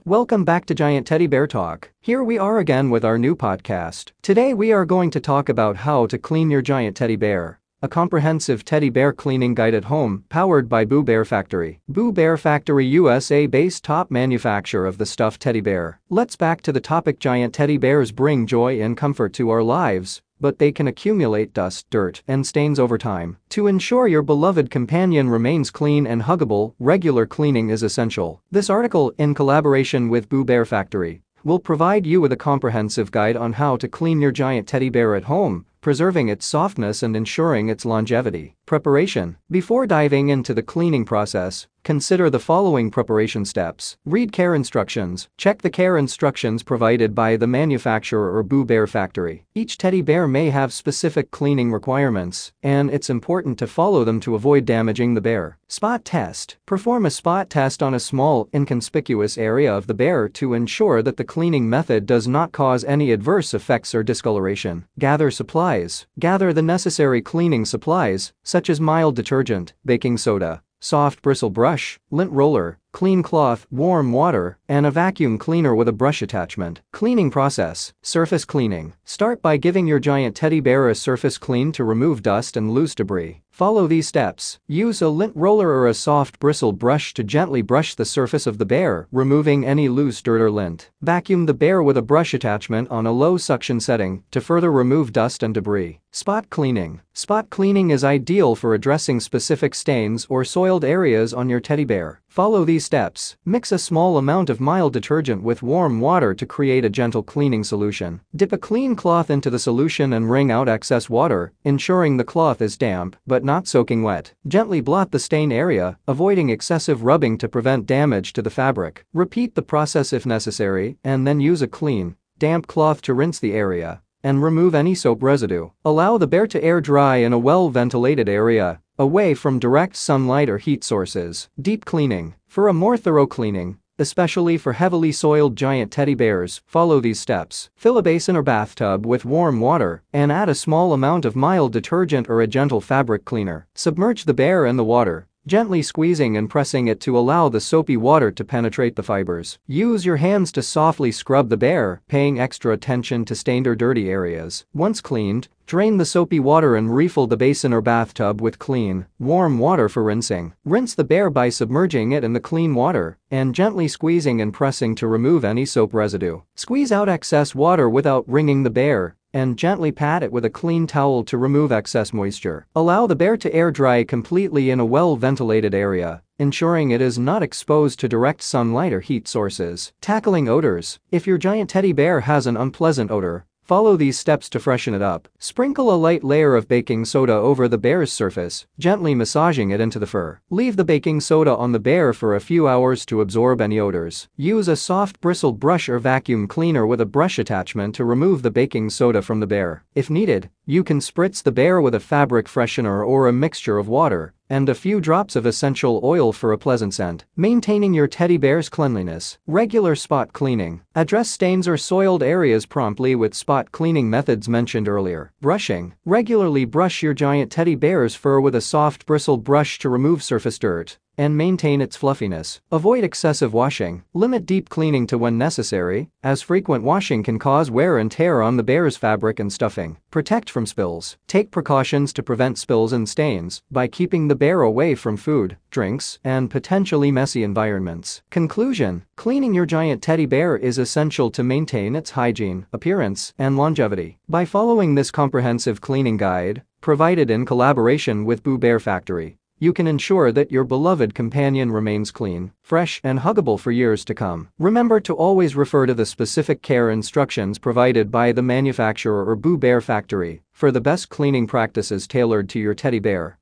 Welcome back to Giant Teddy Bear Talk. Here we are again with our new podcast. Today we are going to talk about how to clean your giant teddy bear. A comprehensive teddy bear cleaning guide at home, powered by Boo Bear Factory. Boo Bear Factory, USA-based top manufacturer of the stuffed teddy bear. Let's back to the topic. Giant teddy bears bring joy and comfort to our lives, but they can accumulate dust, dirt, and stains over time. To ensure your beloved companion remains clean and huggable, regular cleaning is essential. This article, in collaboration with Boo Bear Factory, will provide you with a comprehensive guide on how to clean your giant teddy bear at home, preserving its softness and ensuring its longevity. Preparation. Before diving into the cleaning process, consider the following preparation steps. Read care instructions. Check the care instructions provided by the manufacturer or Boo Bear Factory. Each teddy bear may have specific cleaning requirements, and it's important to follow them to avoid damaging the bear. Spot test. Perform a spot test on a small, inconspicuous area of the bear to ensure that the cleaning method does not cause any adverse effects or discoloration. Gather supplies. Gather the necessary cleaning supplies, such as mild detergent, baking soda, soft bristle brush, lint roller, clean cloth, warm water, and a vacuum cleaner with a brush attachment. Cleaning process. Surface cleaning. Start by giving your giant teddy bear a surface clean to remove dust and loose debris. Follow these steps. Use a lint roller or a soft bristle brush to gently brush the surface of the bear, removing any loose dirt or lint. Vacuum the bear with a brush attachment on a low suction setting to further remove dust and debris. Spot cleaning. Spot cleaning is ideal for addressing specific stains or soiled areas on your teddy bear. Follow these steps. Mix a small amount of mild detergent with warm water to create a gentle cleaning solution. Dip a clean cloth into the solution and wring out excess water, ensuring the cloth is damp but not soaking wet. Gently blot the stain area, avoiding excessive rubbing to prevent damage to the fabric. Repeat the process if necessary, and then use a clean, damp cloth to rinse the area and remove any soap residue. Allow the bear to air dry in a well-ventilated area, away from direct sunlight or heat sources. Deep cleaning. For a more thorough cleaning, especially for heavily soiled giant teddy bears, follow these steps. Fill a basin or bathtub with warm water and add a small amount of mild detergent or a gentle fabric cleaner. Submerge the bear in the water, gently squeezing and pressing it to allow the soapy water to penetrate the fibers. Use your hands to softly scrub the bear, paying extra attention to stained or dirty areas. Once cleaned, drain the soapy water and refill the basin or bathtub with clean, warm water for rinsing. Rinse the bear by submerging it in the clean water and gently squeezing and pressing to remove any soap residue. Squeeze out excess water without wringing the bear and gently pat it with a clean towel to remove excess moisture. Allow the bear to air dry completely in a well-ventilated area, ensuring it is not exposed to direct sunlight or heat sources. Tackling odors. If your giant teddy bear has an unpleasant odor, follow these steps to freshen it up. Sprinkle a light layer of baking soda over the bear's surface, gently massaging it into the fur. Leave the baking soda on the bear for a few hours to absorb any odors. Use a soft bristle brush or vacuum cleaner with a brush attachment to remove the baking soda from the bear. If needed, you can spritz the bear with a fabric freshener or a mixture of water and a few drops of essential oil for a pleasant scent. Maintaining your teddy bear's cleanliness. Regular spot cleaning. Address stains or soiled areas promptly with spot cleaning methods mentioned earlier. Brushing. Regularly brush your giant teddy bear's fur with a soft bristle brush to remove surface dirt and maintain its fluffiness. Avoid excessive washing. Limit deep cleaning to when necessary, as frequent washing can cause wear and tear on the bear's fabric and stuffing. Protect from spills. Take precautions to prevent spills and stains by keeping the bear away from food, drinks, and potentially messy environments. Conclusion. Cleaning your giant teddy bear is essential to maintain its hygiene, appearance, and longevity. By following this comprehensive cleaning guide, provided in collaboration with Boo Bear Factory, you can ensure that your beloved companion remains clean, fresh, and huggable for years to come. Remember to always refer to the specific care instructions provided by the manufacturer or Boo Bear Factory for the best cleaning practices tailored to your teddy bear.